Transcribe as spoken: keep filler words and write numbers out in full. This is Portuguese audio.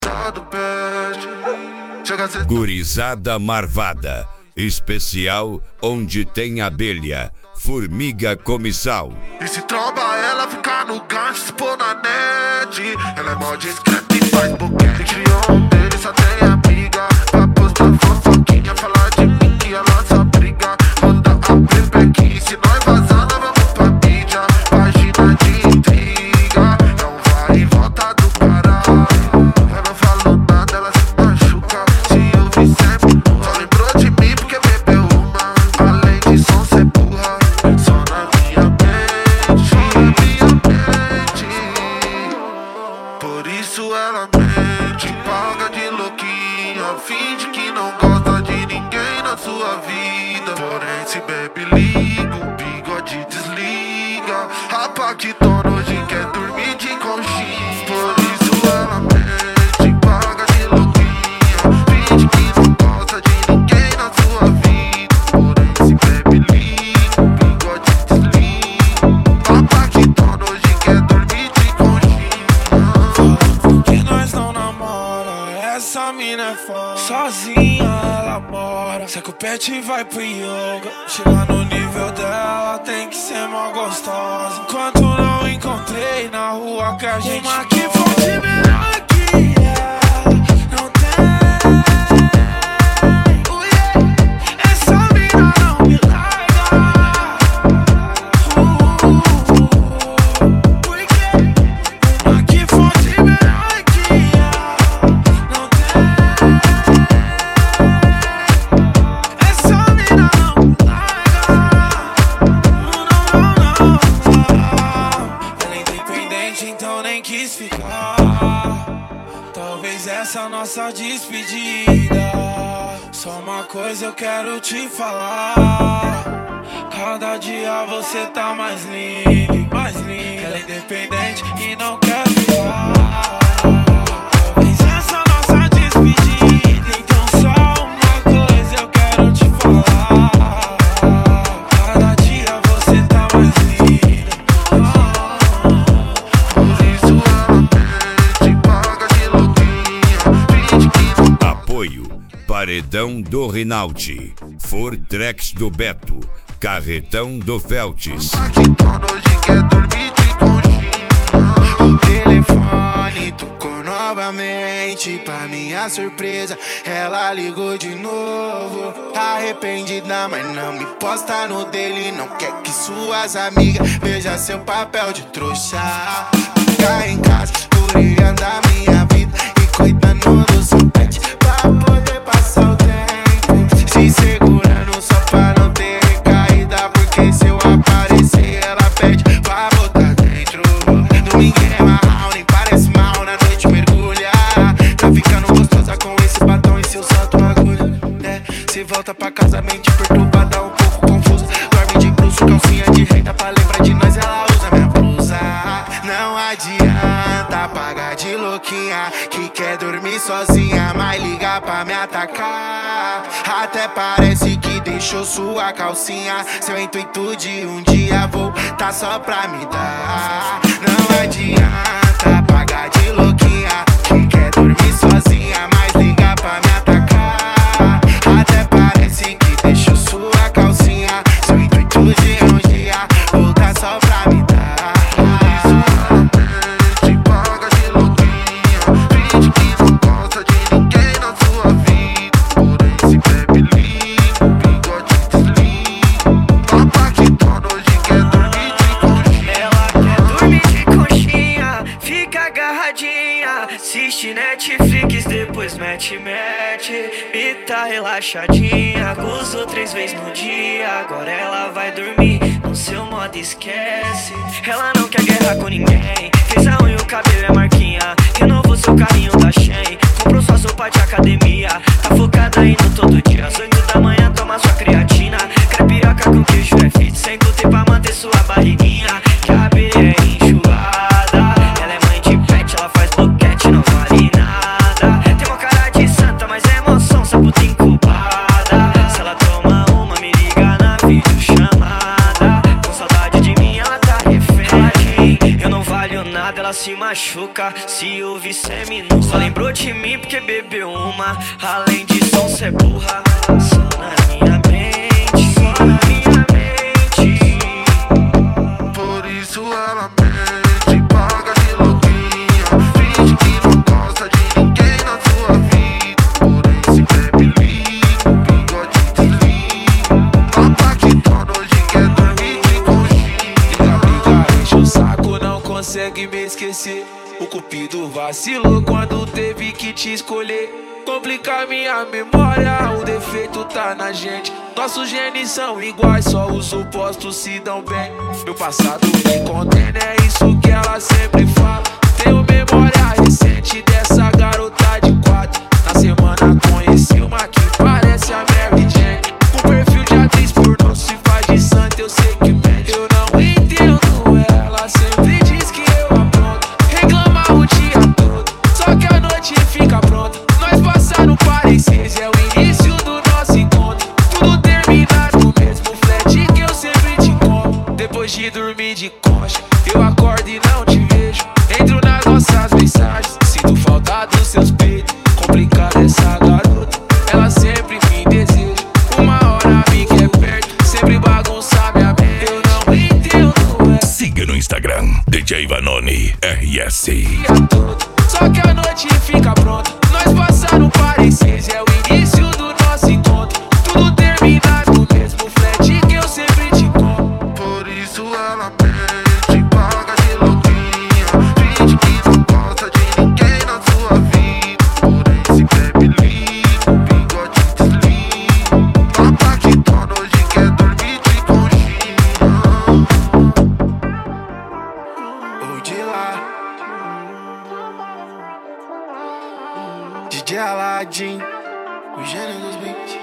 Gurizada marvada, especial onde tem abelha, formiga comissal. E se tromba ela fica no gancho, se pôr na net. Ela é mó discreta e faz boquete. Criou um dele, só tem amiga. Vai postar fofoquinha, falar de mim que a nossa briga. Manda a pepequinha, se nós vazar nós vamos pra mídia. Página de intriga, não vai e volta do caralho. Eu não falo nada, ela se machuca. Se eu vi sempre, só lembrou de mim porque bebeu uma. Além de som ser burra, só na minha mente, minha mente. Por isso ela mente, paga de louquinha, finge que não gosta de ninguém na sua vida. Porém se bebe liga, o bigode desliga. A Paquitona hoje quer dormir de conchinha. Por isso ela mente, paga de louquinha, finge que não gosta de ninguém na sua vida. Porém se bebe liga, o bigode desliga. A Paquitona hoje quer dormir de conchinha. Porque nós não namora, essa mina é foda. Sozinha ela mora, se o pet vai pro yoga. Chegar no nível dela tem que ser mó gostosa. Enquanto não encontrei na rua que a gente uma que fosse melhor que ela, não tem. Oh yeah, essa mina não me larga. uh, Porque uma que fosse melhor que ela, não tem. Essa mina não me larga. Não, não, não, não. Ela é independente, então nem quis ficar. Talvez essa nossa despedida. Só uma coisa eu quero te falar: cada dia você tá mais linda, mais linda. Ela é independente e não quer ficar. Talvez essa nossa despedida. Então só uma coisa eu quero te falar: cada dia você tá mais linda. Por isso ela mente, paga de louquinha, finge que não. Apoio Paredão do Rinaldi, Fortrex do Beto, Carretão do Feltes. Paquitona hoje quer dormir de conchinha. O telefone tocou novamente. Pra minha surpresa, ela ligou de novo. Arrependida, mas não me posta no dele. Não quer que suas amigas vejam seu papel de trouxa. Ficar em casa, cuidando da minha vida e cuidando do seu pet, pra poder passar o tempo se segurando só pra não ter recaída. Porque se eu aparecer, ela pede pra botar dentro. Domingo é marral, nem parece mal, na noite mergulha. Tá ficando gostosa com esse batom e seu salto agulha. É, se volta pra casa mente perturbada, um pouco confusa. Dorme de bruxo, calcinha de renda, pra lembrar de nós ela usa minha blusa. Não adianta pagar de louquinha, que quer dormir sozinha, mas ligar pra me atacar. Até parece que deixou sua calcinha. Seu intuito de um dia voltar só pra me dar. Não adianta pagar de louquinha, que quer dormir sozinha, mas ligar pra me atacar. Até parece que deixou sua calcinha. Seu intuito de um dia voltar só pra me dar. Mente, paga de louquinha, finge que não gosta de ninguém na sua vida. Porém se bebe liga, o bigode desliga. A Paquitona hoje quer dormir de conchinha. Ela quer dormir de conchinha, fica agarradinha, assiste Netflix, depois mete, mete. E tá relaxadinha, gozou três vezes no dia. Agora ela vai dormir no seu modo esquece. Ela não quer guerra com ninguém, fez a unha e o cabelo é marquinha. Renovou seu carrinho da Shein, comprou sua sopa de academia. Tá focada indo todo dia, às oito da manhã toma sua creatina. Crepioca com queijo é fit, sem glúten pra manter sua barriguinha. Que a abelha é enxugada, ela é mãe de pet, ela faz boquete, não vale nada. Tem uma cara de santa, mas é emoção, só puta incubada. Se ela toma uma, me liga na videochamada. Com saudade de mim, ela tá refém. Eu não valho nada, ela se machuca se ouvir cê nua. Só lembrou de mim porque bebeu uma. Além disso, cê é burra. Só na minha mente, só na minha mente. Por isso ela mente, paga de louquinha, finge que não gosta de ninguém na sua vida. Porém se bebe liga, o bigode desliga. Papa que torna hoje quer dormir de conchinha. Amiga enche o saco, não consegue me esquecer. O cupido vacilou quando teve que te escolher. Complica minha memória, o defeito tá na gente. Nossos genes são iguais, só os opostos se dão bem. Meu passado me condena, é isso que ela sempre fala. Tenho memória recente dessa garota de quatro. Na semana conheci uma que parece a Mary Jane. Com perfil de atriz pornô, se faz de santa, eu sei que mente. Eu não entendo ela, sempre diz que eu apronto. Reclama o dia todo, só que a noite fica pronta. Nós passar no Parecis, é o início do nosso encontro. Tudo termina no mesmo flat que eu sempre te encontro. Depois de dormir de coxa, eu acordo e não te vejo. Entro nas nossas mensagens, sinto falta dos seus peitos. Complicada essa garota, ela sempre me deseja. Uma hora me quer perto, sempre bagunça minha mente. Eu não entendo ela. Siga no Instagram, D J Vanoni R S. Só que a noite fica pronta. Nós passar no Parecis, é o início do nosso encontro. Tudo termina no mesmo flat que eu sempre te conto. Por isso ela mente, paga de louquinha, finge que não gosta de ninguém na sua vida. Porém se bebe liga, o bigode desliga. Papa que torna hoje quer dormir de conchinha. Ou de lá, D J Aladdin, o gênio dos beats.